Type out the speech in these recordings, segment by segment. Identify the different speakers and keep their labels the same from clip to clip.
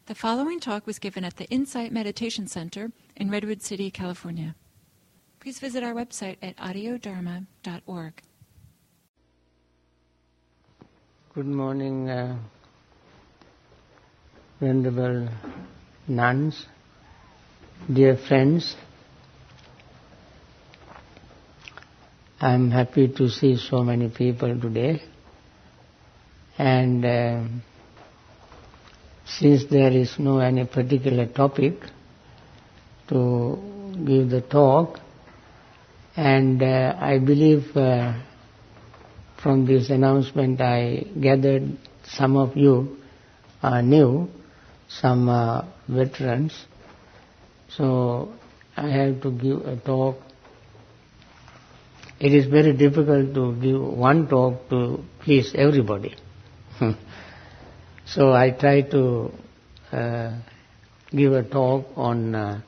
Speaker 1: The following talk was given at the Insight Meditation Center in Redwood City, California. Please visit our website at audiodharma.org.
Speaker 2: Good morning, Venerable nuns, dear friends. I am happy to see so many people today, and since there is no any particular topic to give the talk, and I believe from this announcement I gathered some of you are new, some are veterans, so I have to give a talk. It is very difficult to give one talk to please everybody. So I try to give a talk on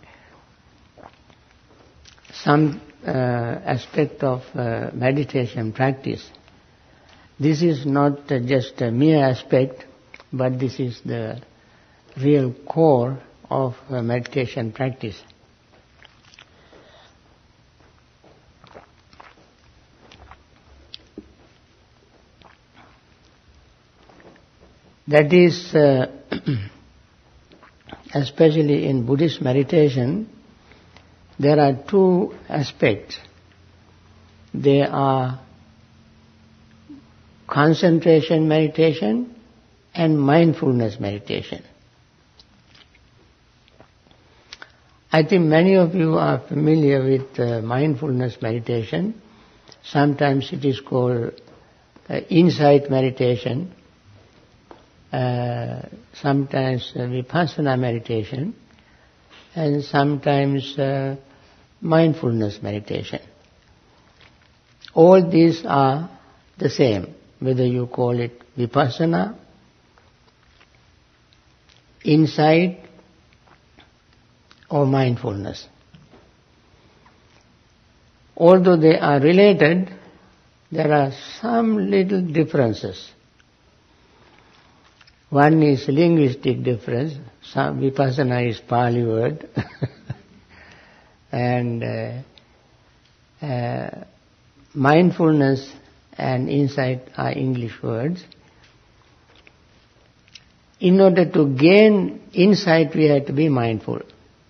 Speaker 2: some aspect of meditation practice. This is not just a mere aspect, but this is the real core of meditation practice. That is, especially in Buddhist meditation, there are two aspects. There are concentration meditation and mindfulness meditation. I think many of you are familiar with mindfulness meditation. Sometimes it is called insight meditation. Sometimes vipassana meditation, and sometimes mindfulness meditation. All these are the same, whether you call it vipassana, insight, or mindfulness. Although they are related, there are some little differences. One is linguistic difference. Some vipassana is Pali word, and mindfulness and insight are English words. In order to gain insight, we have to be mindful,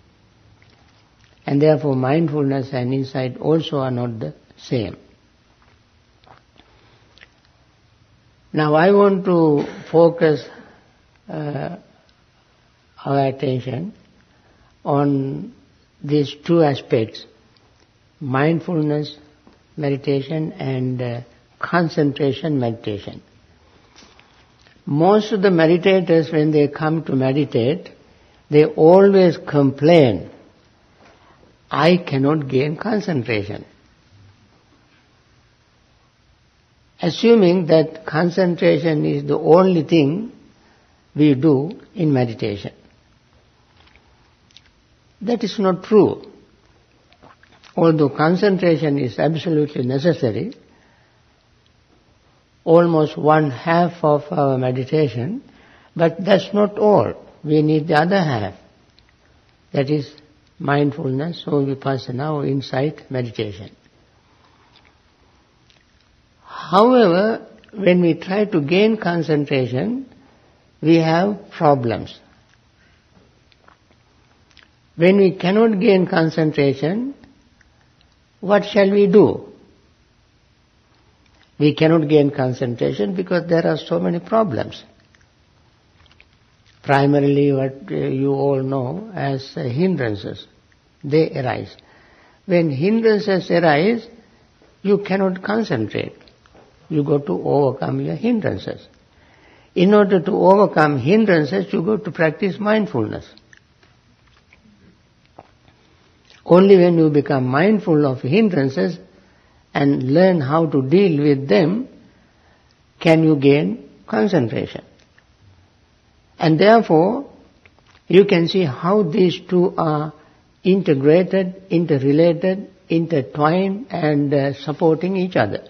Speaker 2: and therefore mindfulness and insight also are not the same. Now I want to focus our attention on these two aspects, mindfulness meditation and concentration meditation. Most of the meditators, when they come to meditate, they always complain, I cannot gain concentration. Assuming that concentration is the only thing we do in meditation. That is not true. Although concentration is absolutely necessary, almost one half of our meditation, but that's not all. We need the other half. That is mindfulness or vipassana or insight meditation. However, when we try to gain concentration, we have problems. When we cannot gain concentration, what shall we do? We cannot gain concentration because there are so many problems. Primarily what you all know as hindrances, they arise. When hindrances arise, you cannot concentrate. You got to overcome your hindrances. In order to overcome hindrances, you got to practice mindfulness. Only when you become mindful of hindrances and learn how to deal with them, can you gain concentration. And therefore, you can see how these two are integrated, interrelated, intertwined and supporting each other.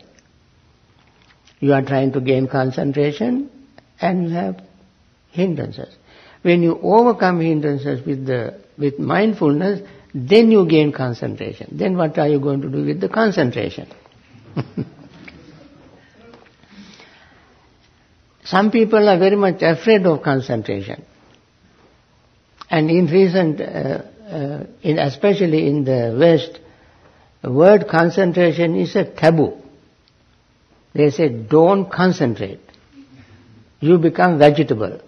Speaker 2: You are trying to gain concentration and you have hindrances. When you overcome hindrances with mindfulness, then you gain concentration. Then what are you going to do with the concentration? Some people are very much afraid of concentration. And in recent, especially in the West, the word concentration is a taboo. They say, don't concentrate. You become vegetable.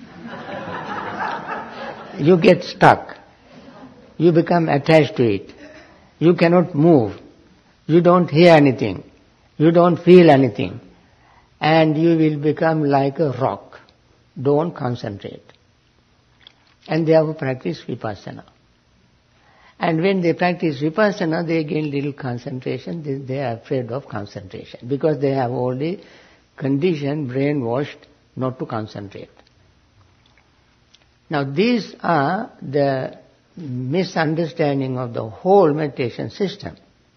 Speaker 2: You get stuck. You become attached to it. You cannot move. You don't hear anything. You don't feel anything. And you will become like a rock. Don't concentrate. And they have to practice vipassana. And when they practice vipassana, they gain little concentration. They are afraid of concentration because they have already conditioned, brainwashed not to concentrate. Now these are the misunderstanding of the whole meditation system.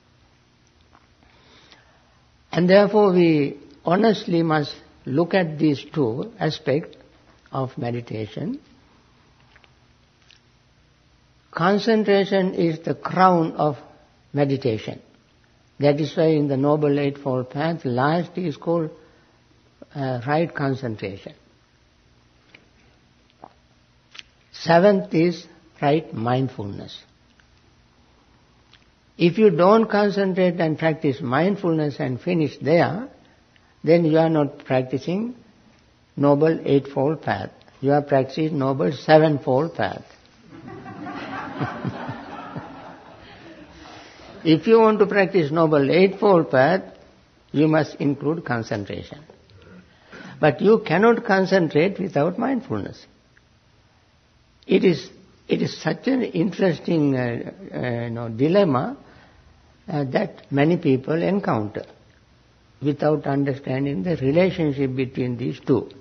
Speaker 2: And therefore we honestly must look at these two aspects of meditation. Concentration is the crown of meditation. That is why in the Noble Eightfold Path, last is called right concentration. Seventh is right mindfulness. If you don't concentrate and practice mindfulness and finish there, then you are not practicing Noble Eightfold Path. You are practicing Noble Sevenfold Path. If you want to practice Noble Eightfold Path, you must include concentration. But you cannot concentrate without mindfulness. It is such an interesting dilemma that many people encounter without understanding the relationship between these two.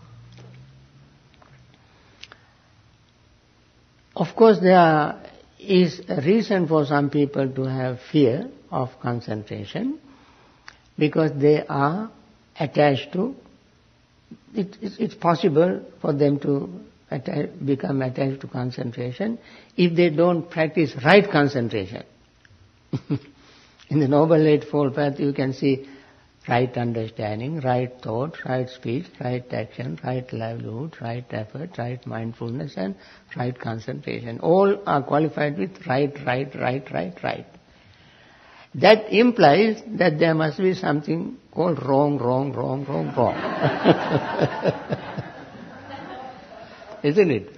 Speaker 2: Of course, there is a reason for some people to have fear of concentration because they are attached to it. It's possible for them to become attached to concentration if they don't practice right concentration. In the Noble Eightfold Path you can see right understanding, right thought, right speech, right action, right livelihood, right effort, right mindfulness and right concentration. All are qualified with right. That implies that there must be something called wrong. Isn't it?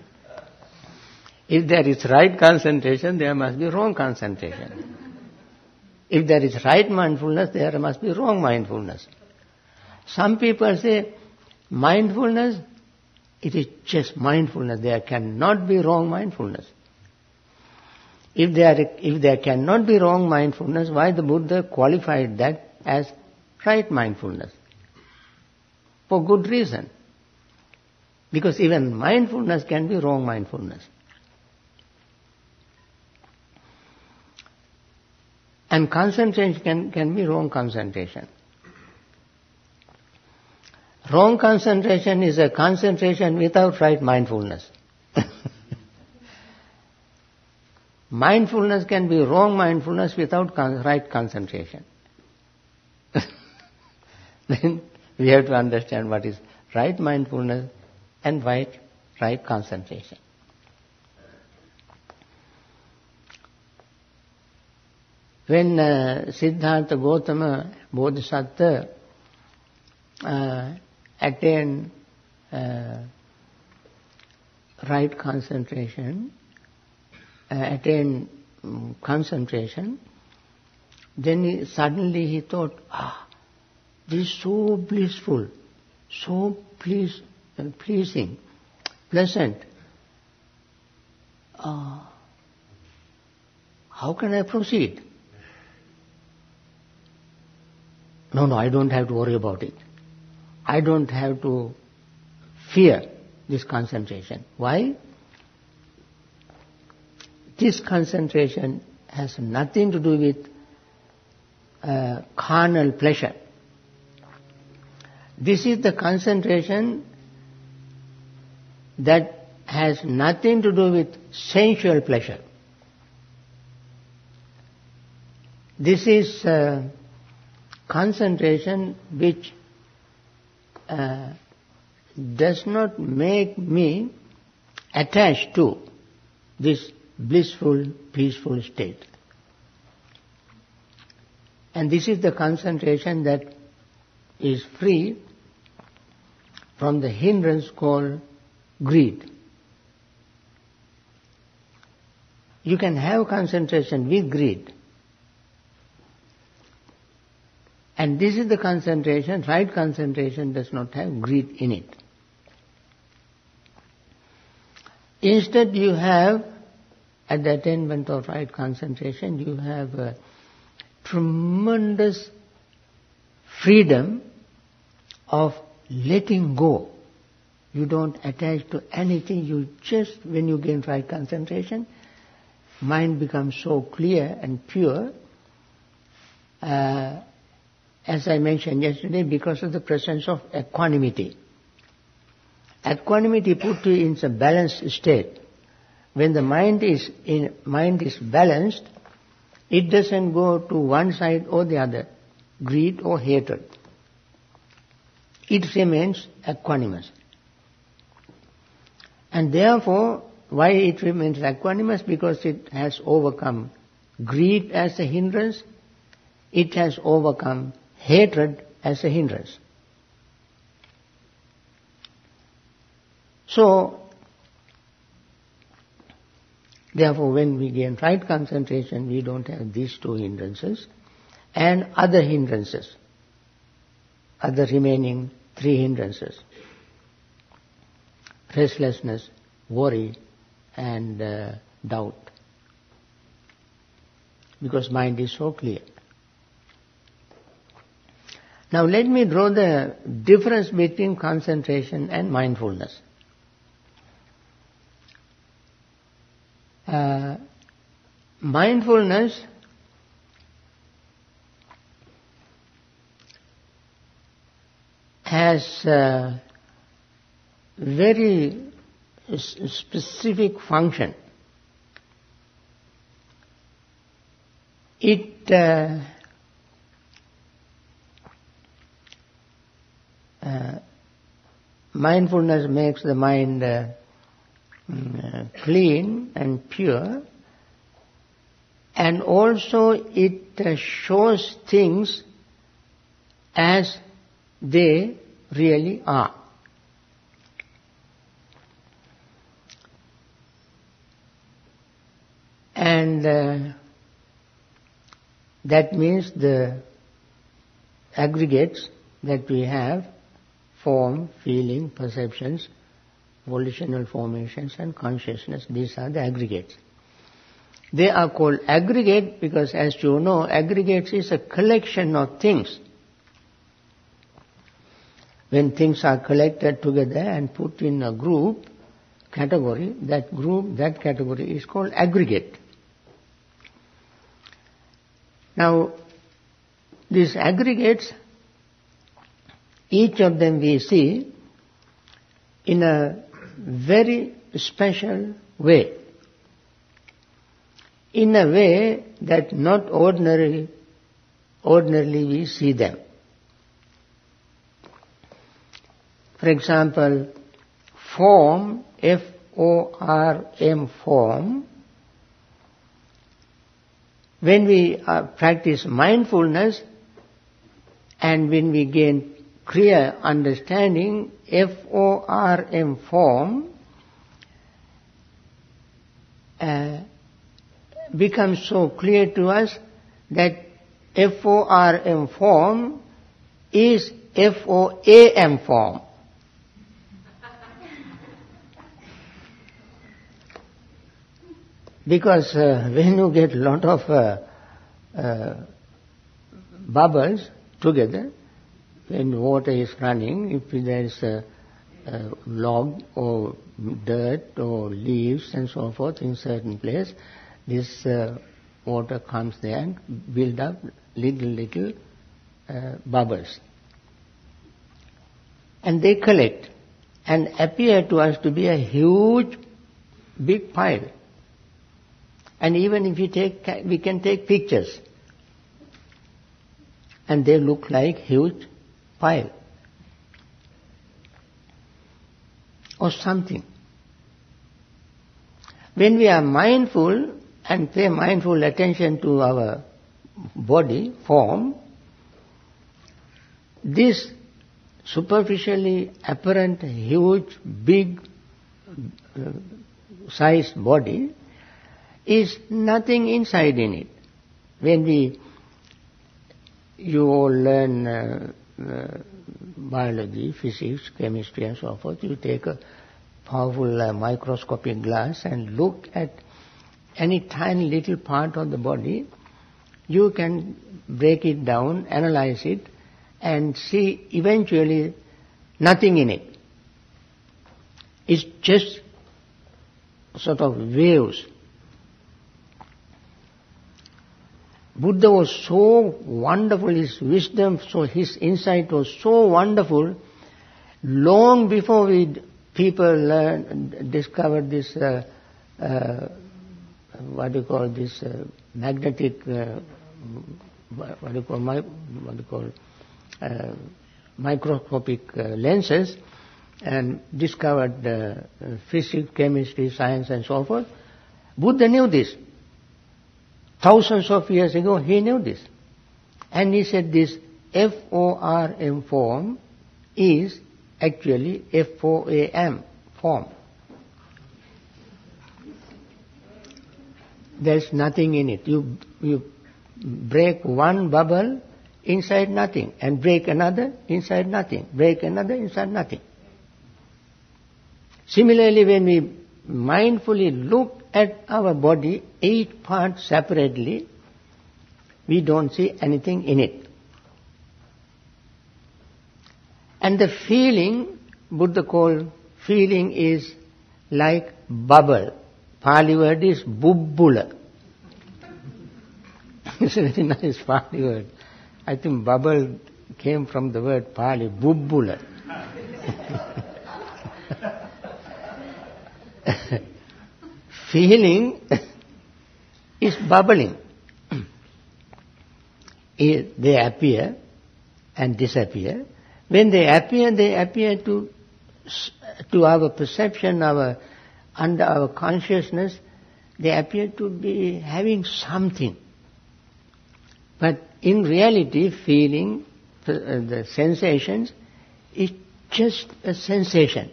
Speaker 2: If there is right concentration, there must be wrong concentration. If there is right mindfulness, there must be wrong mindfulness. Some people say, mindfulness, it is just mindfulness. There cannot be wrong mindfulness. If there cannot be wrong mindfulness, why the Buddha qualified that as right mindfulness? For good reason. Because even mindfulness can be wrong mindfulness. And concentration can be wrong concentration. Wrong concentration is a concentration without right mindfulness. Mindfulness can be wrong mindfulness without right concentration. Then we have to understand what is right mindfulness and right concentration. When Siddhartha Gautama Bodhisattva attained right concentration, then suddenly he thought, this is so blissful, so pleasing, pleasant. How can I proceed? No, I don't have to worry about it. I don't have to fear this concentration. Why? This concentration has nothing to do with carnal pleasure. This is the concentration that has nothing to do with sensual pleasure. This is concentration which does not make me attached to this blissful, peaceful state. And this is the concentration that is free from the hindrance called greed. You can have concentration with greed. And this is the concentration, right concentration does not have greed in it. Instead you have, at the attainment of right concentration, you have a tremendous freedom of letting go. You don't attach to anything, you just, when you gain right concentration, mind becomes so clear and pure, as I mentioned yesterday, because of the presence of equanimity. Equanimity puts you in a balanced state. When the mind is balanced, it doesn't go to one side or the other, greed or hatred. It remains equanimous. And therefore, why it remains equanimous? Because it has overcome greed as a hindrance, it has overcome hatred as a hindrance. So, therefore when we gain right concentration, we don't have these two hindrances and other hindrances, other remaining three hindrances: restlessness, worry and doubt. Because mind is so clear. Now let me draw the difference between concentration and mindfulness. Mindfulness has a very specific function. It mindfulness makes the mind clean and pure, and also it shows things as they really are. And that means the aggregates that we have, form, feeling, perceptions, volitional formations and consciousness, these are the aggregates. They are called aggregate because, as you know, aggregates is a collection of things. When things are collected together and put in a group, category, that category is called aggregate. Now, these aggregates, each of them we see in a very special way. In a way that not ordinarily we see them. For example, form, F-O-R-M, form. When we practice mindfulness and when we gain clear understanding, F-O-R-M, form, becomes so clear to us that F-O-R-M form is F-O-A-M form. Because when you get a lot of bubbles together, when water is running, if there is a log or dirt or leaves and so forth in certain place, this water comes there and build up little bubbles. And they collect. and appear to us to be a huge, big pile. And even if we can take pictures, and they look like huge pile or something. When we are mindful and pay mindful attention to our body, form, this superficially apparent huge, big sized body is nothing inside in it. When you all learn biology, physics, chemistry and so forth, you take a powerful microscopic glass and look at any tiny little part of the body, you can break it down, analyze it, and see eventually nothing in it. It's just sort of waves. Buddha was so wonderful, his wisdom, so his insight was so wonderful, long before people discovered this, magnetic, microscopic lenses, and discovered physics, chemistry, science and so forth. Buddha knew this. Thousands of years ago he knew this. And he said this FORM form is actually FOAM form. There's nothing in it. You break one bubble, inside nothing, and break another, inside nothing, break another, inside nothing. Similarly, when we mindfully look at our body, 8 parts separately, we don't see anything in it. And the feeling, Buddha called feeling, is like bubble. Pali word is bubbula. It's a very nice Pali word. I think bubble came from the word Pali, bubbula. Feeling is bubbling. They appear and disappear. When they appear to our perception, under our consciousness, they appear to be having something. But in reality, feeling, the sensations, is just a sensation.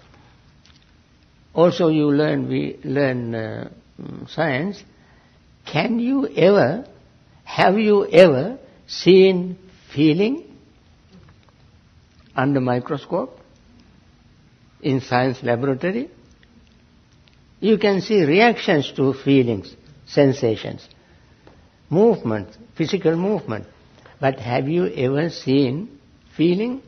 Speaker 2: Also we learn science. Have you ever seen feeling under microscope in science laboratory? You can see reactions to feelings, sensations, movement, physical movement. But have you ever seen feeling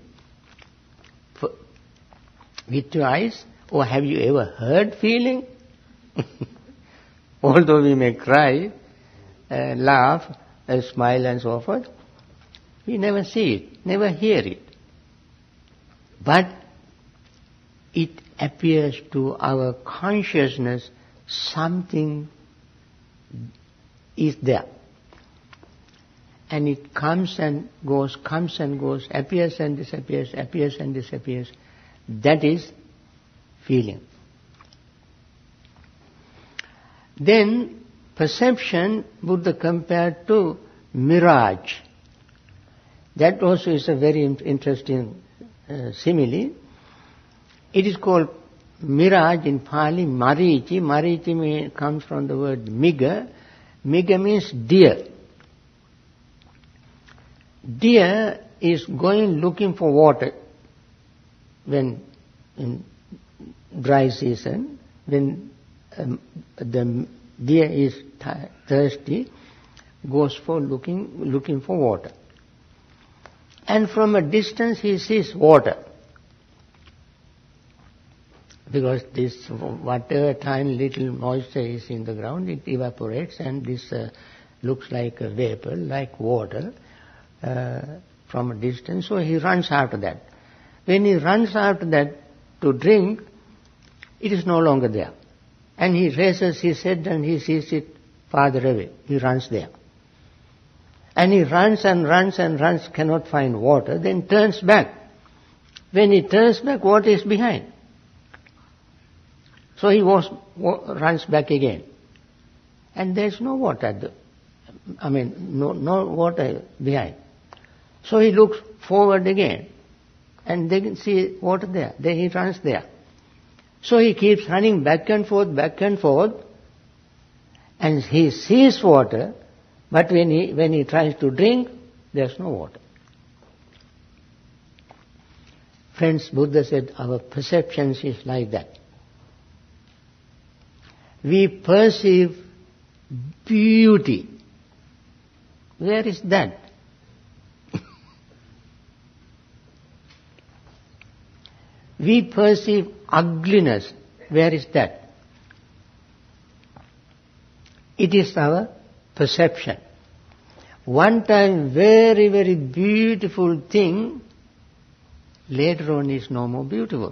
Speaker 2: with your eyes? Or have you ever heard feeling? Although we may cry, laugh, smile and so forth, we never see it, never hear it. But it appears to our consciousness something is there. And it comes and goes, appears and disappears, appears and disappears. That is feeling. Then perception, Buddha compared to mirage. That also is a very interesting simile. It is called mirage in Pali, marichi. Marichi comes from the word miga. Miga means deer. Deer is going looking for water when in dry season, when the deer is thirsty, goes for looking for water. And from a distance he sees water. Because this whatever tiny little moisture is in the ground, it evaporates and this looks like a vapor, like water from a distance. So he runs after that. When he runs after that, to drink, it is no longer there. And he raises his head and he sees it farther away. He runs there. And he runs and runs and runs, cannot find water, then turns back. When he turns back, water is behind. So he runs back again. And there's no water no water behind. So he looks forward again. And they can see water there. Then he runs there. So he keeps running back and forth, and he sees water, but when he tries to drink, there's no water. Friends, Buddha said our perceptions is like that. We perceive beauty. Where is that? We perceive ugliness. Where is that? It is our perception. One time very, very beautiful thing, later on is no more beautiful.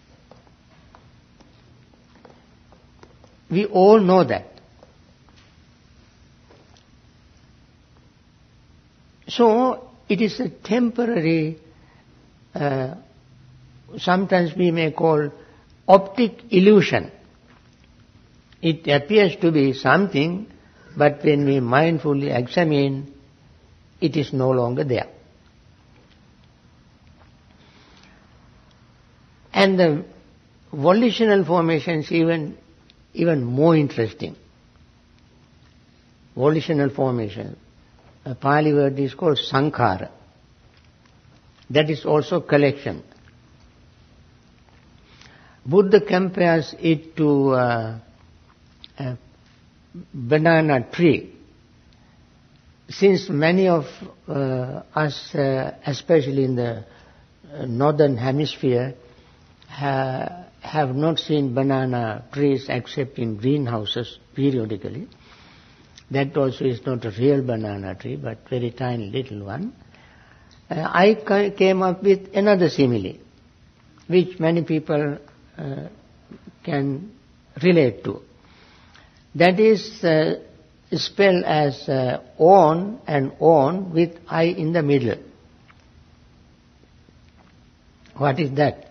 Speaker 2: We all know that. So it is a temporary, sometimes we may call optic illusion. It appears to be something, but when we mindfully examine, it is no longer there. And the volitional formations even more interesting. Volitional formation. A Pali word is called sankhara. That is also collection. Buddha compares it to a banana tree. Since many of us, especially in the northern hemisphere, have not seen banana trees except in greenhouses periodically. That also is not a real banana tree, but very tiny little one. I came up with another simile, which many people can relate to. That is spelled as on and on with I in the middle. What is that?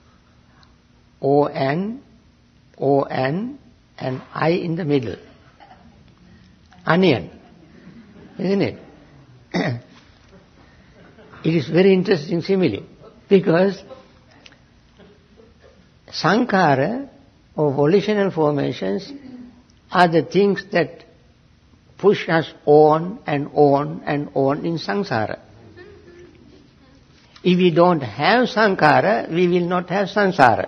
Speaker 2: O-N, O-N, and I in the middle. Onion, isn't it? It is very interesting simile, because sankhara or volitional formations are the things that push us on and on and on in samsara. If we don't have sankhara, we will not have samsara.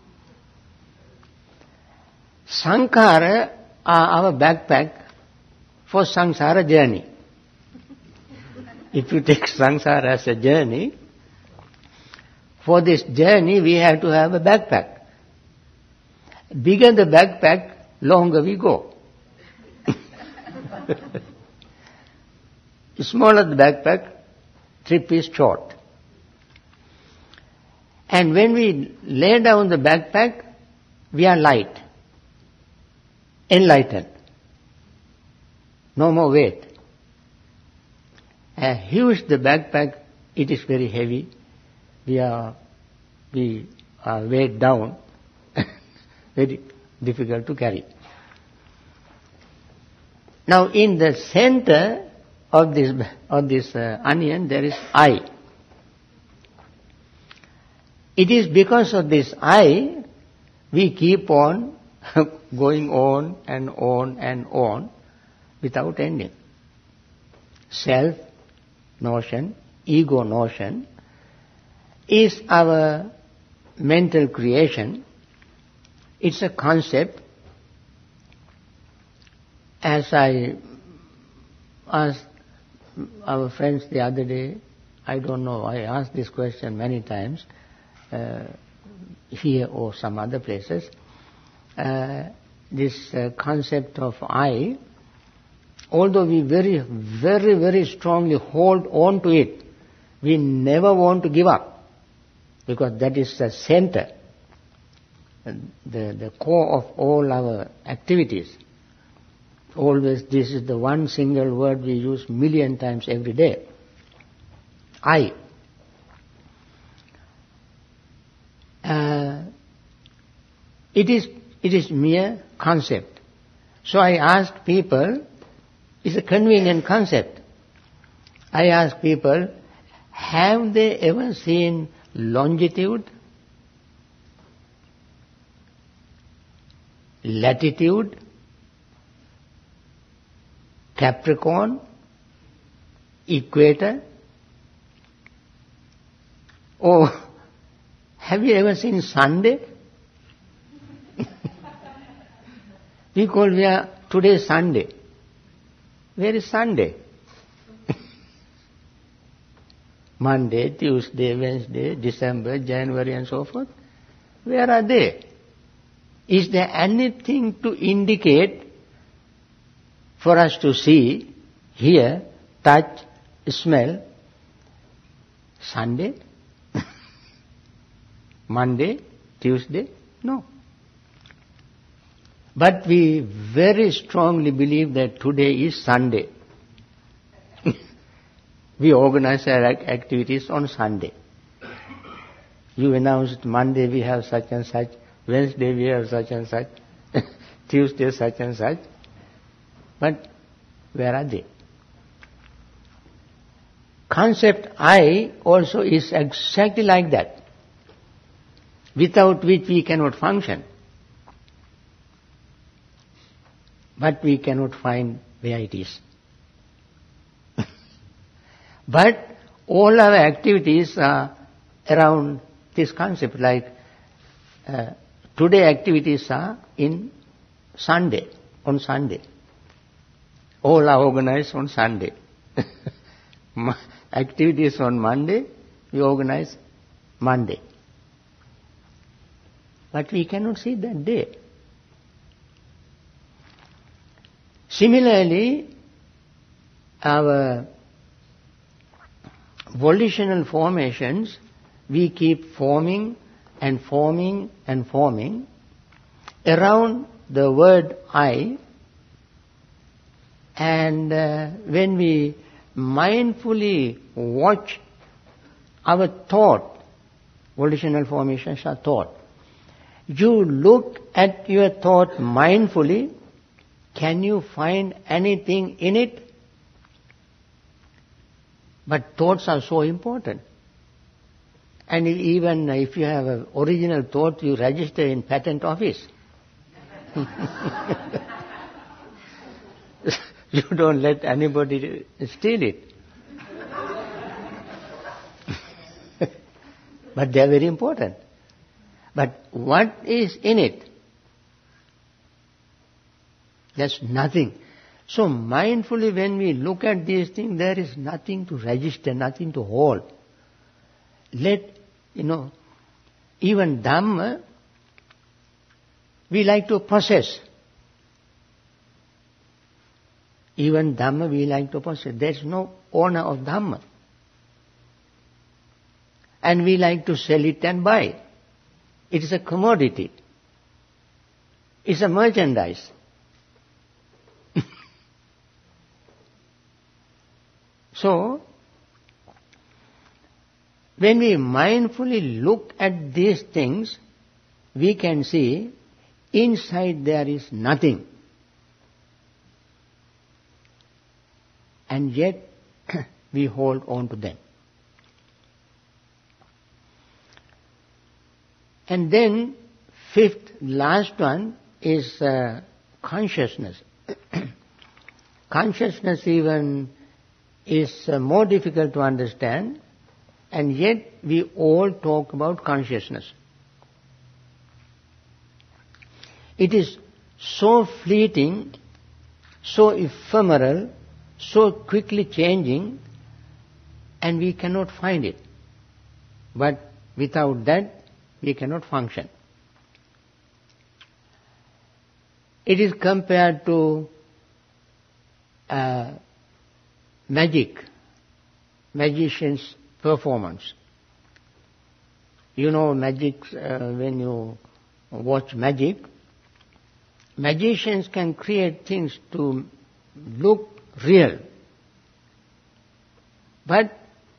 Speaker 2: Sankhara are our backpack for samsara journey. If you take samsara as a journey, for this journey we have to have a backpack. Bigger the backpack, longer we go. Smaller the backpack, trip is short. And when we lay down the backpack, we are light, enlightened. No more weight. Huge the backpack, it is very heavy. We are weighed down. Very difficult to carry. Now in the center of this onion there is I. It is because of this I we keep on going on and on and on without ending. Self notion, ego notion is our mental creation. It's a concept. As I asked our friends the other day, I don't know, I asked this question many times, here or some other places, this concept of I, although we very, very, very strongly hold on to it, we never want to give up, because that is the center. the core of all our activities. Always this is the one single word we use million times every day. I. It is mere concept. So I ask people, it's a convenient concept. I ask people, have they ever seen longitude, latitude, Capricorn, equator? Or have you ever seen Sunday? We call today Sunday. Where is Sunday? Monday, Tuesday, Wednesday, December, January and so forth. Where are they? Is there anything to indicate for us to see, hear, touch, smell? Sunday? Monday? Tuesday? No. But we very strongly believe that today is Sunday. We organize our activities on Sunday. You announced Monday we have such and such, Wednesday we have such and such, Tuesday such and such. But where are they? Concept I also is exactly like that, without which we cannot function. But we cannot find where it is. But all our activities are around this concept, like today activities are in Sunday, on Sunday. All are organized on Sunday. Activities on Monday, we organize Monday. But we cannot see that day. Similarly, our volitional formations, we keep forming and forming and forming around the word I, and when we mindfully watch our thought, volitional formations are thought. You look at your thought mindfully, can you find anything in it? But thoughts are so important. And even if you have an original thought, you register in patent office. You don't let anybody steal it. But they are very important. But what is in it? There's nothing. So mindfully when we look at these things, there is nothing to register, nothing to hold. Let, even Dhamma, we like to possess. Even Dhamma we like to possess. There's no owner of Dhamma. And we like to sell it and buy. It is a commodity. It's a merchandise. So, when we mindfully look at these things, we can see inside there is nothing. And yet, we hold on to them. And then, fifth, last one is consciousness. Consciousness even is more difficult to understand, and yet we all talk about consciousness. It is so fleeting, so ephemeral, so quickly changing, and we cannot find it. But without that, we cannot function. It is compared to magician's performance. Magic, when you watch magic, magicians can create things to look real. But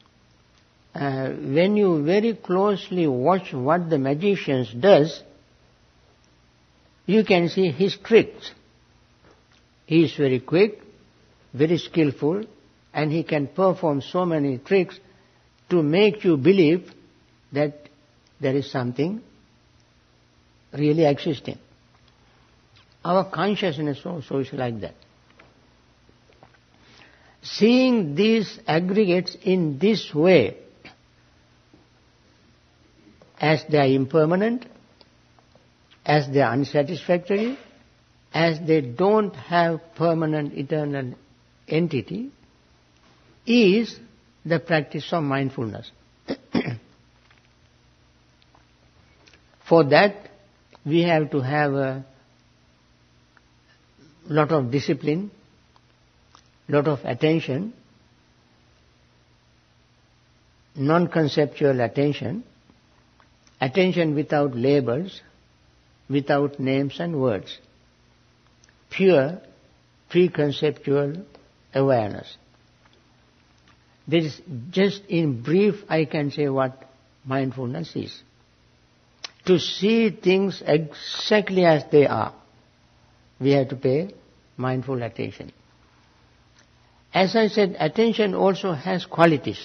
Speaker 2: when you very closely watch what the magician does, you can see his tricks. He is very quick, very skillful, and he can perform so many tricks to make you believe that there is something really existing. Our consciousness also is like that. Seeing these aggregates in this way, as they are impermanent, as they are unsatisfactory, as they don't have permanent eternal entity, is the practice of mindfulness. For that, we have to have a lot of discipline, lot of attention, non-conceptual attention, attention without labels, without names and words, pure pre-conceptual awareness. This is just in brief I can say what mindfulness is. To see things exactly as they are, we have to pay mindful attention. As I said, attention also has qualities.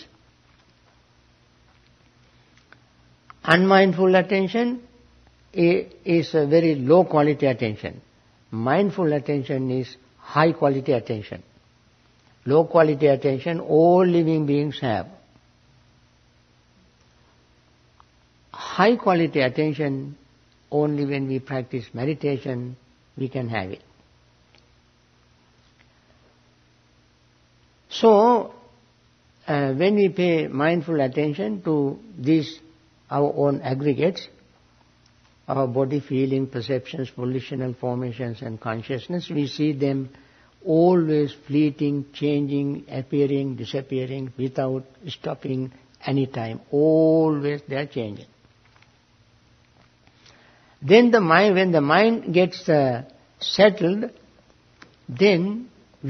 Speaker 2: Unmindful attention is a very low quality attention. Mindful attention is high quality attention. Low quality attention all living beings have. High quality attention, only when we practice meditation we can have it. So, when we pay mindful attention to these our own aggregates, our body, feeling, perceptions, volitional formations and consciousness, we see them always fleeting, changing, appearing, disappearing, without stopping any time. Always they are changing. Then when the mind gets settled, then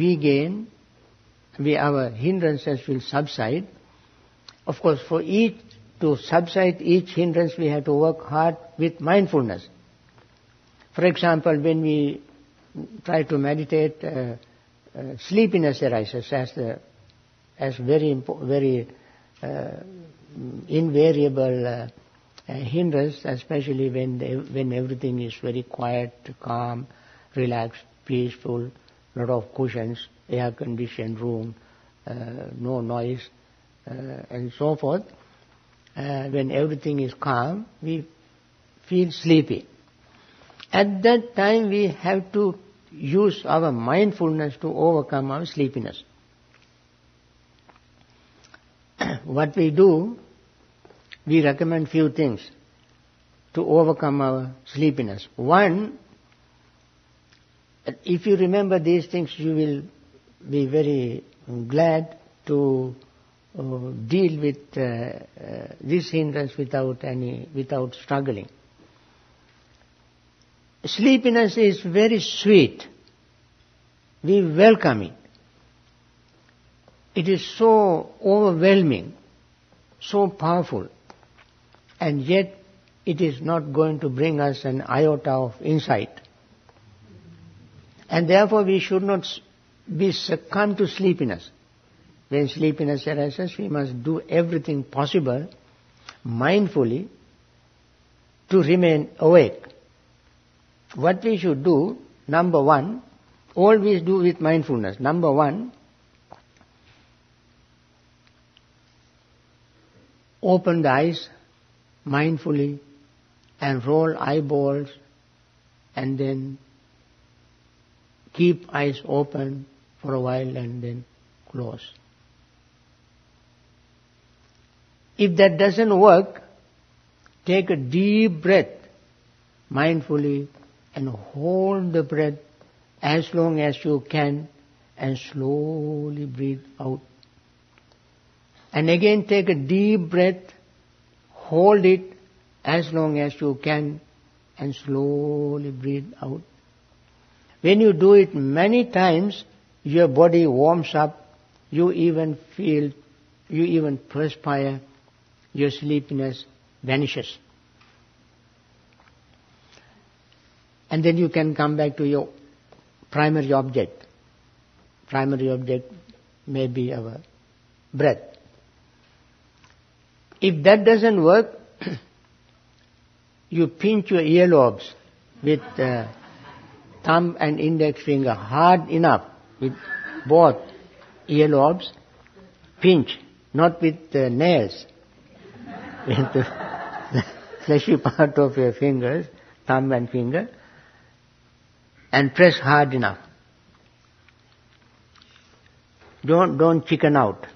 Speaker 2: our hindrances will subside. Of course, to subside each hindrance we have to work hard with mindfulness. For example, when we try to meditate, sleepiness arises as very invariable hindrance, especially when everything is very quiet, calm, relaxed, peaceful, lot of cushions, air-conditioned room, no noise, and so forth. When everything is calm, we feel sleepy. At that time we have to use our mindfulness to overcome our sleepiness. What we do, we recommend few things to overcome our sleepiness. One, if you remember these things, you will be very glad to deal with this hindrance without struggling. Sleepiness is very sweet. We welcome it. It is so overwhelming, so powerful, and yet it is not going to bring us an iota of insight. And therefore we should not be succumb to sleepiness. When sleepiness arises, we must do everything possible, mindfully, to remain awake. What we should do, number one, always do with mindfulness. Number one, open the eyes mindfully and roll eyeballs and then keep eyes open for a while and then close. If that doesn't work, take a deep breath mindfully and hold the breath as long as you can and slowly breathe out. And again take a deep breath, hold it as long as you can and slowly breathe out. When you do it many times, your body warms up, you even perspire, your sleepiness vanishes. And then you can come back to your primary object. Primary object may be our breath. If that doesn't work, you pinch your earlobes with thumb and index finger hard enough with both earlobes. Pinch, not with nails, with the fleshy part of your fingers, thumb and finger, and press hard enough. Don't chicken out.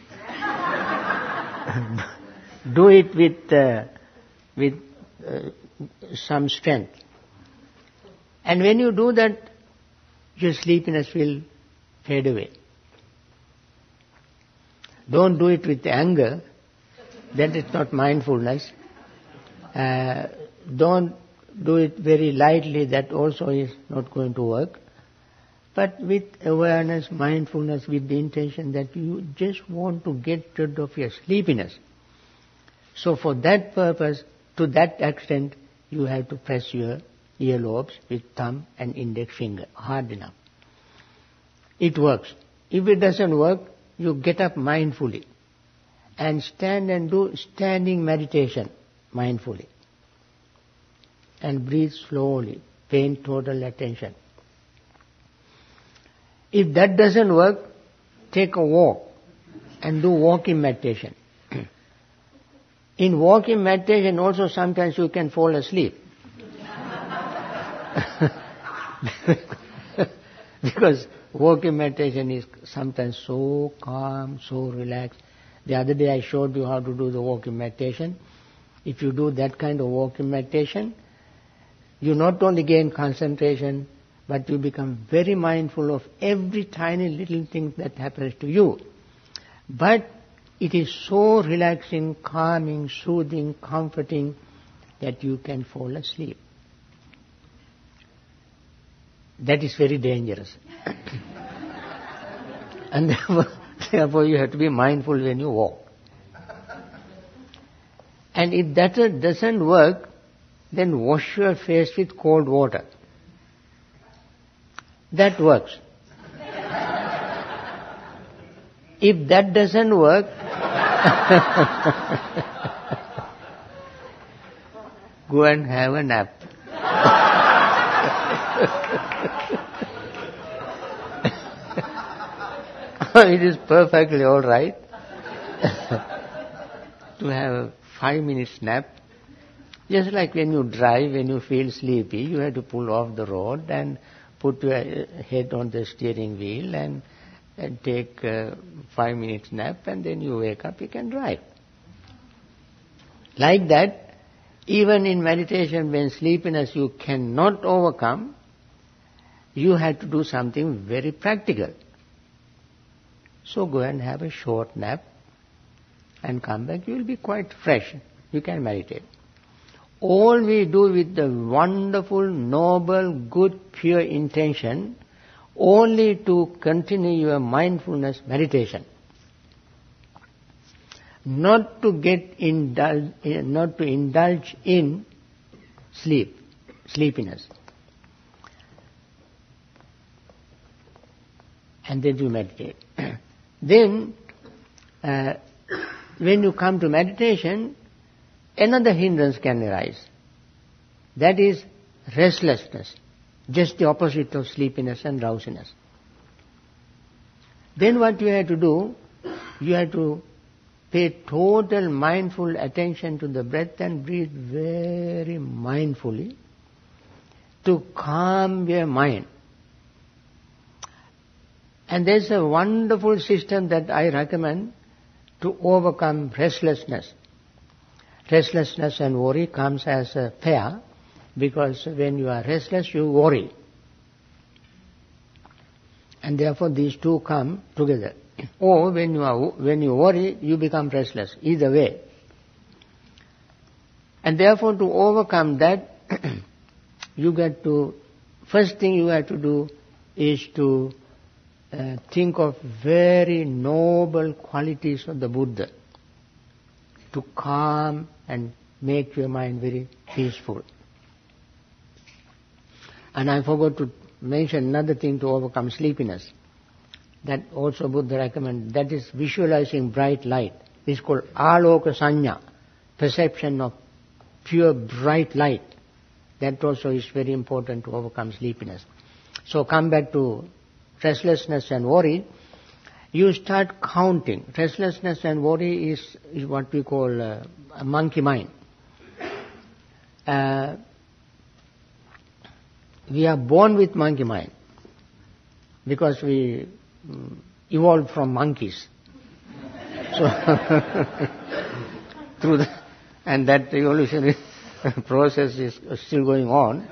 Speaker 2: Do it with some strength. And when you do that, your sleepiness will fade away. Don't do it with anger. That is not mindfulness. Don't do it very lightly. That also is not going to work. But with awareness, mindfulness, with the intention that you just want to get rid of your sleepiness. So for that purpose, to that extent, you have to press your earlobes with thumb and index finger hard enough. It works. If it doesn't work, you get up mindfully and stand and do standing meditation mindfully. And breathe slowly, paying total attention. If that doesn't work, take a walk and do walking meditation. In walking meditation also sometimes you can fall asleep. Because walking meditation is sometimes so calm, so relaxed. The other day I showed you how to do the walking meditation. If you do that kind of walking meditation, you not only gain concentration, but you become very mindful of every tiny little thing that happens to you. But it is so relaxing, calming, soothing, comforting that you can fall asleep. That is very dangerous. And therefore you have to be mindful when you walk. And if that doesn't work, then wash your face with cold water. That works. If that doesn't work, go and have a nap. It is perfectly all right to have a 5 minutes nap. Just like when you drive, when you feel sleepy, you have to pull off the road and put your head on the steering wheel and take a 5 minutes nap, and then you wake up, you can drive. Like that, even in meditation, when sleepiness you cannot overcome, you have to do something very practical. So go and have a short nap and come back. You will be quite fresh. You can meditate. All we do with the wonderful, noble, good, pure intention, only to continue your mindfulness meditation. Not to indulge in sleepiness. And then you meditate. Then, when you come to meditation, another hindrance can arise. That is restlessness, just the opposite of sleepiness and drowsiness. Then what you have to do, you have to pay total mindful attention to the breath and breathe very mindfully to calm your mind. And there's a wonderful system that I recommend to overcome restlessness. Restlessness and worry comes as a pair, because when you are restless, you worry. And therefore these two come together. Or when you worry, you become restless. Either way. And therefore to overcome that, first thing you have to do is to think of very noble qualities of the Buddha to calm and make your mind very peaceful. And I forgot to mention another thing to overcome sleepiness. That also Buddha recommends. That is visualizing bright light. This is called aloka sanya, perception of pure bright light. That also is very important to overcome sleepiness. So come back to restlessness and worry. You start counting. Restlessness and worry is what we call a monkey mind. We are born with monkey mind because we evolved from monkeys. So and that evolutionary process is still going on.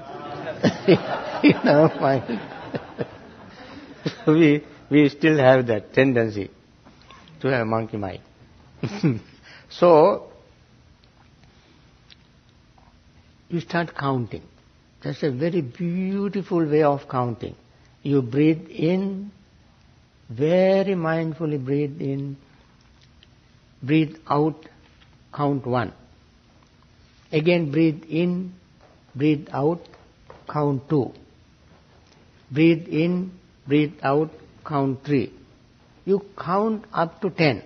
Speaker 2: So we still have that tendency to have monkey mind. So you start counting. That's a very beautiful way of counting. You breathe in, very mindfully breathe in, breathe out, count 1. Again breathe in, breathe out, count 2. Breathe in, breathe out, count 3. You count up to 10.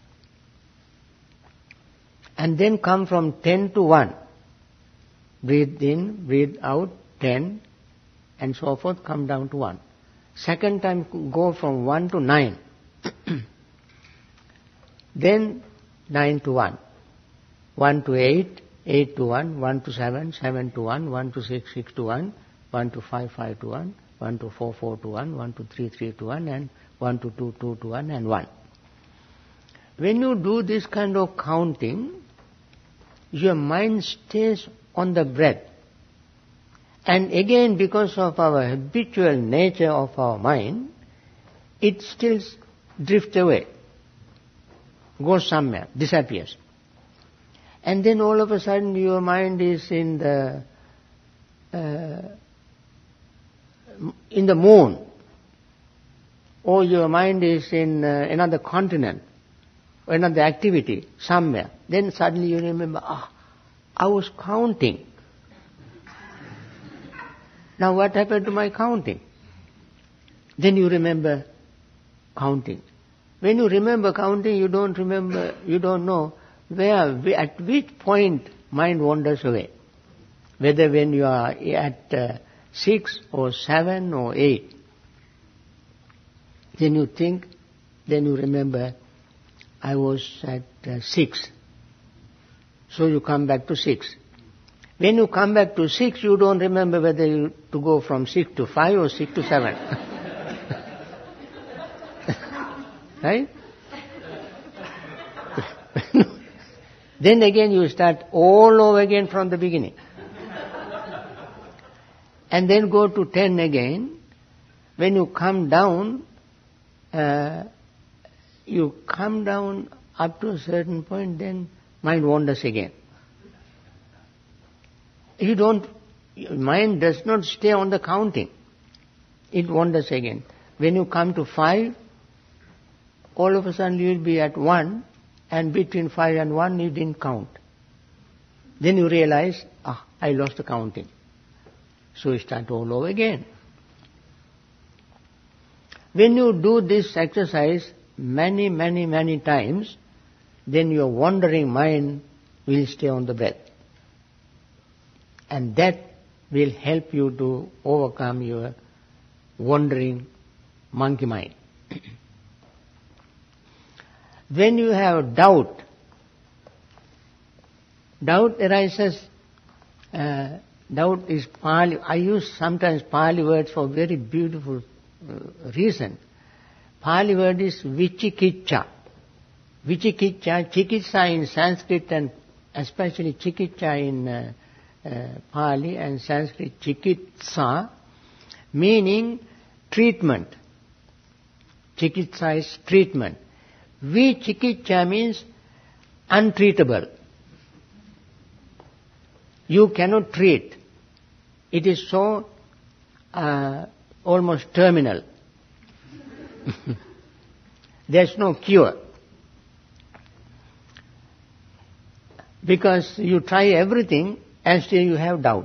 Speaker 2: And then come from 10 to 1. Breathe in, breathe out, 10, and so forth, come down to 1. Second time go from 1 to 9. Then 9 to 1. 1 to 8, 8 to 1, 1 to 7, 7 to 1, 1 to 6, 6 to 1, 1 to 5, 5 to 1, 1 to 4, 4 to 1, 1 to 3, 3 to 1, and 1 to 2, 2 to 1, and 1. When you do this kind of counting, your mind stays on the breath. And again, because of our habitual nature of our mind, it still drifts away, goes somewhere, disappears. And then all of a sudden your mind is in the moon, or your mind is in another continent, or another activity somewhere. Then suddenly you remember, I was counting. Now what happened to my counting? Then you remember counting. When you remember counting, you don't know at which point mind wanders away. Whether when you are at 6 or 7 or 8. Then you think, then you remember, I was at 6. So you come back to 6. When you come back to 6, you don't remember whether you to go from 6 to 5 or 6 to 7. Right? Then again you start all over again from the beginning. And then go to 10 again. When you come down up to a certain point, then mind wanders again. Mind does not stay on the counting. It wanders again. When you come to 5, all of a sudden you will be at 1, and between 5 and 1 you didn't count. Then you realize, I lost the counting. So you start all over again. When you do this exercise many, many, many times, then your wandering mind will stay on the breath. And that will help you to overcome your wandering monkey mind. When you have doubt arises, doubt is Pali. I use sometimes Pali words for very beautiful reason. Pali word is vichikiccha. Vichikiccha, chikitsa in Sanskrit and especially chikitsa in Pali and Sanskrit chikitsa, meaning treatment. Chikitsa is treatment. Vichikiccha means untreatable. You cannot treat. It is so almost terminal. There's no cure. Because you try everything and still you have doubt.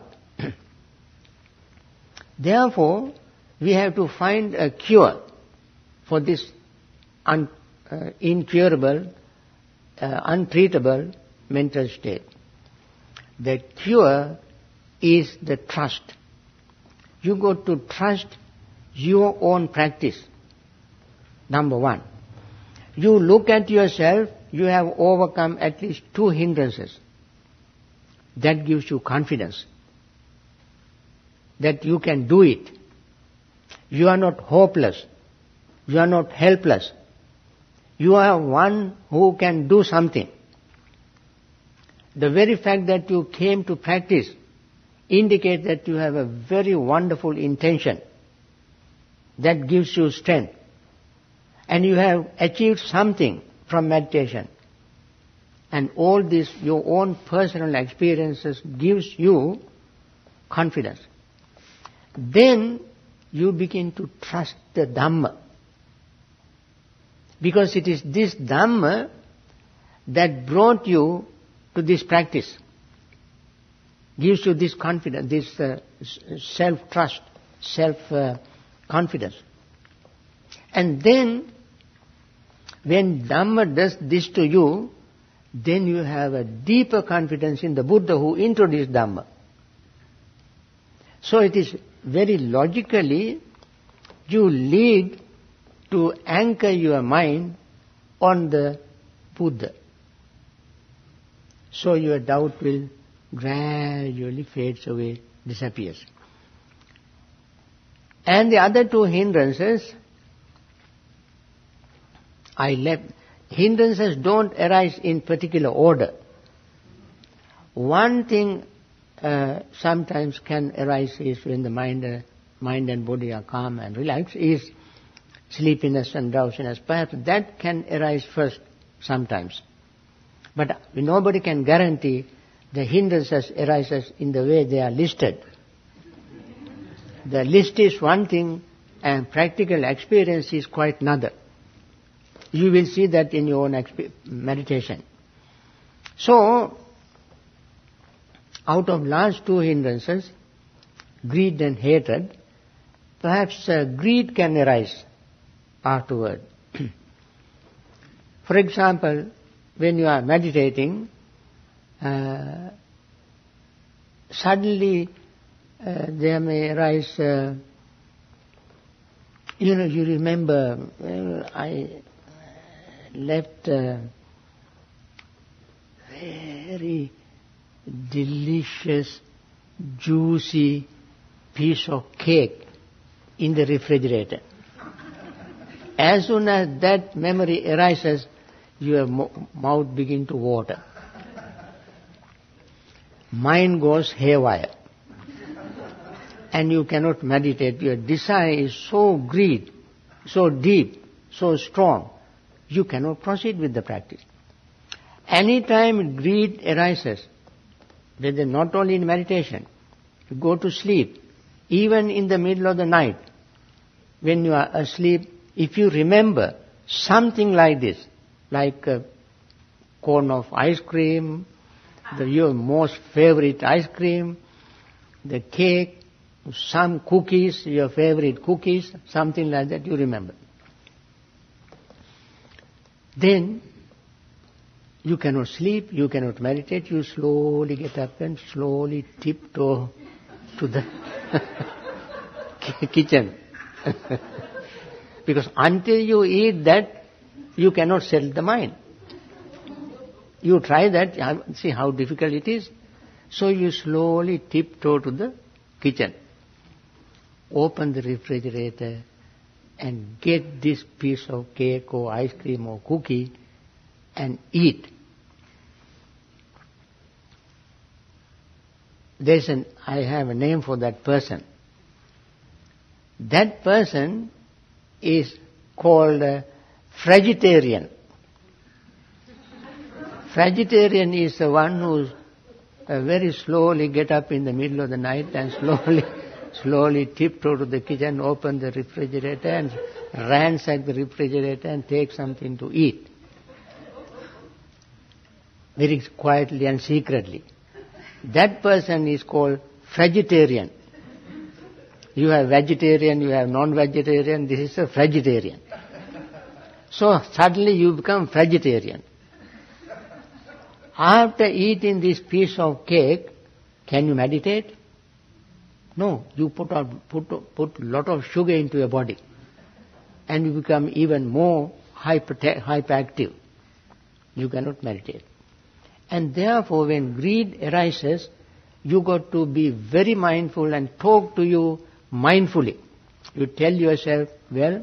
Speaker 2: Therefore, we have to find a cure for this incurable, untreatable mental state. The cure is the trust. You got to trust your own practice. Number one. You look at yourself, you have overcome at least 2 hindrances. That gives you confidence that you can do it. You are not hopeless. You are not helpless. You are one who can do something. The very fact that you came to practice indicates that you have a very wonderful intention that gives you strength. And you have achieved something from meditation. And all this, your own personal experiences gives you confidence. Then you begin to trust the Dhamma. Because it is this Dhamma that brought you to this practice. Gives you this confidence, this self-trust, self-confidence. And then, when Dhamma does this to you, then you have a deeper confidence in the Buddha who introduced Dhamma. So it is very logically, you lead to anchor your mind on the Buddha. So your doubt will gradually fades away, disappears. And the other 2 hindrances, hindrances don't arise in particular order. One thing sometimes can arise is when the mind and body are calm and relaxed, is sleepiness and drowsiness. Perhaps that can arise first sometimes. But nobody can guarantee the hindrances arises in the way they are listed. The list is one thing and practical experience is quite another. You will see that in your own meditation. So, out of last 2 hindrances, greed and hatred, perhaps greed can arise afterward. For example, when you are meditating, suddenly there may arise, you remember, I left a very delicious, juicy piece of cake in the refrigerator. As soon as that memory arises, your mouth begins to water. Mind goes haywire. And you cannot meditate. Your desire is so great, so deep, so strong, you cannot proceed with the practice. Anytime greed arises, whether not only in meditation, you go to sleep, even in the middle of the night, when you are asleep, if you remember something like this, like a cone of ice cream, your most favorite ice cream, the cake, some cookies, your favorite cookies, something like that, you remember. Then you cannot sleep, you cannot meditate, you slowly get up and slowly tiptoe to the kitchen. Because until you eat that, you cannot settle the mind. You try that, see how difficult it is. So you slowly tiptoe to the kitchen. Open the refrigerator and get this piece of cake or ice cream or cookie and eat. I have a name for that person. That person is called a Fragitarian. Fragitarian is the one who very slowly get up in the middle of the night and slowly tiptoe to the kitchen, open the refrigerator and ransack the refrigerator and take something to eat. Very quietly and secretly. That person is called vegetarian. You have vegetarian, you have non-vegetarian, this is a vegetarian. So suddenly you become vegetarian. After eating this piece of cake, can you meditate? No, you put a lot of sugar into your body and you become even more hyperactive. You cannot meditate. And therefore when greed arises, you got to be very mindful and talk to you mindfully. You tell yourself, well,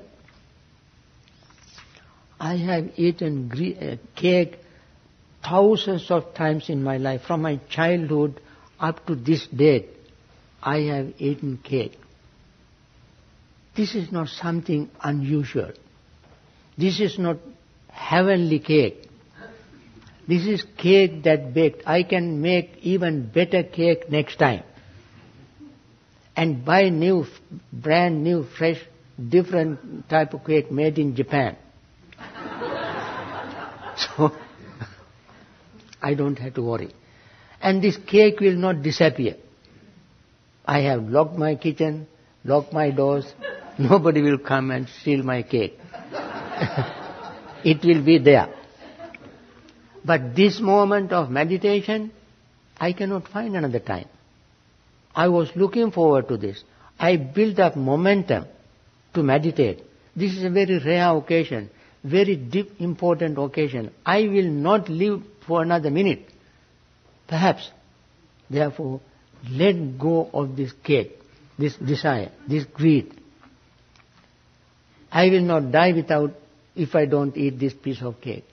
Speaker 2: I have eaten cake thousands of times in my life. From my childhood up to this date, I have eaten cake. This is not something unusual. This is not heavenly cake. This is cake that baked. I can make even better cake next time. And buy brand new, fresh, different type of cake made in Japan. So, I don't have to worry. And this cake will not disappear. I have locked my kitchen, locked my doors. Nobody will come and steal my cake. It will be there. But this moment of meditation, I cannot find another time. I was looking forward to this. I built up momentum to meditate. This is a very rare occasion, very deep, important occasion. I will not live for another minute. Perhaps, therefore, let go of this cake, this desire, this greed. I will not die if I don't eat this piece of cake.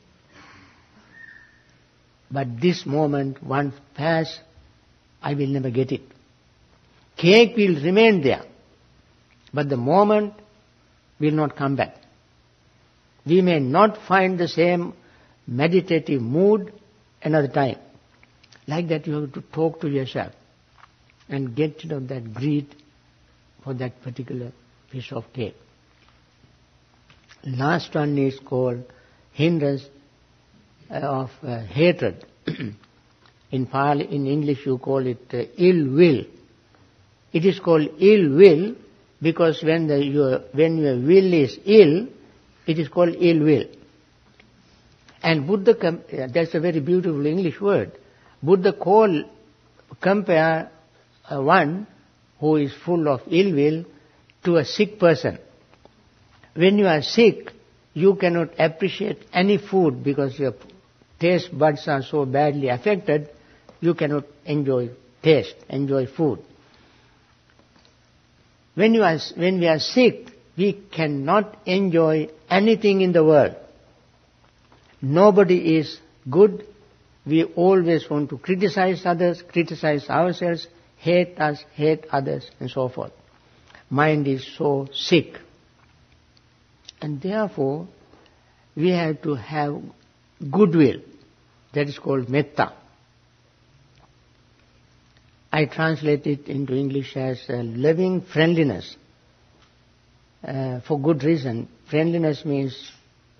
Speaker 2: But this moment, once passed, I will never get it. Cake will remain there, but the moment will not come back. We may not find the same meditative mood another time. Like that you have to talk to yourself and get rid of that greed for that particular piece of cake. Last one is called hindrance of hatred. In English you call it ill will. It is called ill will because when your will is ill, it is called ill will. And Buddha, that's a very beautiful English word. Buddha compare one who is full of ill will to a sick person. When you are sick, you cannot appreciate any food because your taste buds are so badly affected, you cannot enjoy food. When we are sick, we cannot enjoy anything in the world. Nobody is good. We always want to criticize others, criticize ourselves, hate us, hate others, and so forth. Mind is so sick. And therefore, we have to have goodwill. That is called metta. I translate it into English as loving friendliness. For good reason. Friendliness means,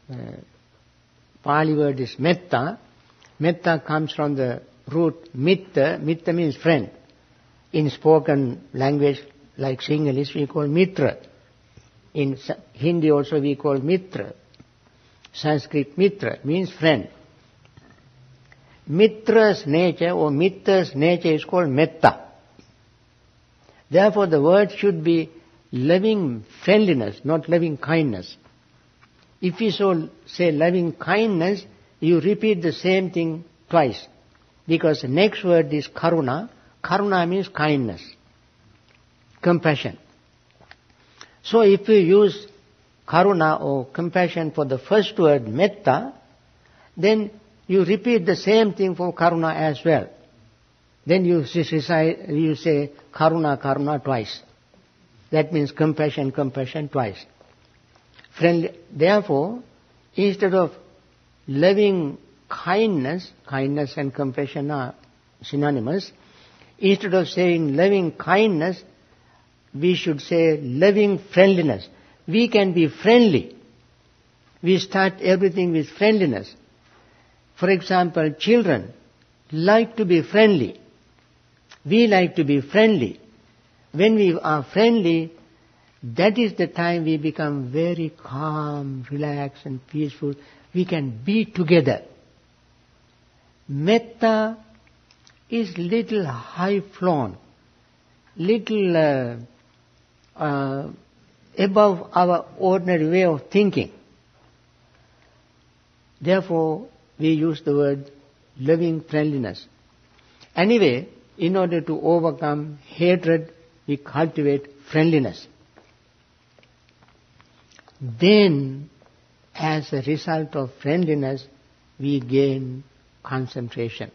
Speaker 2: Pali word is metta. Metta comes from the root mitta. Mitta means friend. In spoken language like Sinhalese we call mitra. In Hindi also we call mitra. Sanskrit mitra means friend. Mitra's nature or mitta's nature is called metta. Therefore the word should be loving friendliness, not loving kindness. If you say loving kindness, you repeat the same thing twice. Because the next word is karuna. Karuna means kindness, compassion. So if you use karuna or compassion for the first word metta, then you repeat the same thing for karuna as well. Then you say karuna, karuna twice. That means compassion, compassion twice. Therefore, instead of loving kindness, kindness and compassion are synonymous. Instead of saying loving kindness, we should say loving friendliness. We can be friendly. We start everything with friendliness. For example, children like to be friendly. We like to be friendly. When we are friendly, that is the time we become very calm, relaxed and peaceful. We can be together. Metta is little high flown, little above our ordinary way of thinking. Therefore, we use the word loving friendliness. Anyway, in order to overcome hatred, we cultivate friendliness. Then, as a result of friendliness, we gain concentration.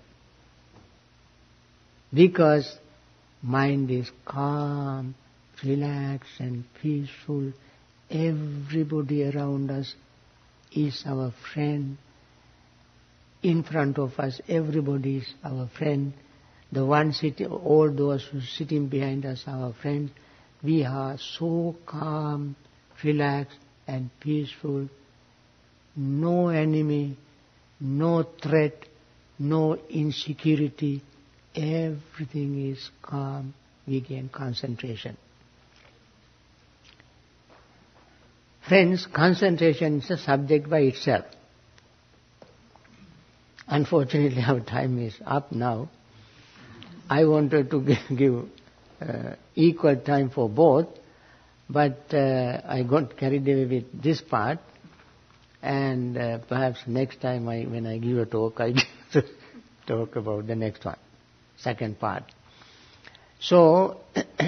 Speaker 2: Because mind is calm, relaxed and peaceful. Everybody around us is our friend. In front of us, everybody is our friend. The one sitting, all those who are sitting behind us are our friends. We are so calm, relaxed and peaceful. No enemy, no threat, no insecurity. Everything is calm. We gain concentration. Friends, concentration is a subject by itself. Unfortunately, our time is up now. I wanted to give equal time for both, but I got carried away with this part, and perhaps next time when I give a talk, I talk about the next one, second part. So,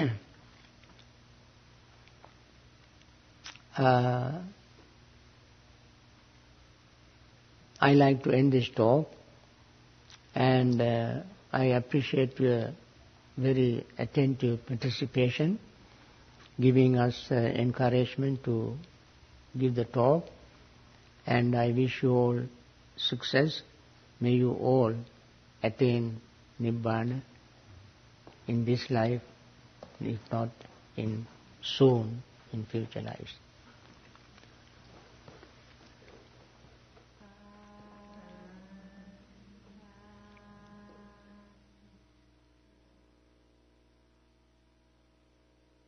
Speaker 2: I like to end this talk, and I appreciate your very attentive participation, giving us encouragement to give the talk, and I wish you all success. May you all attain Nibbana in this life, if not in soon in future lives.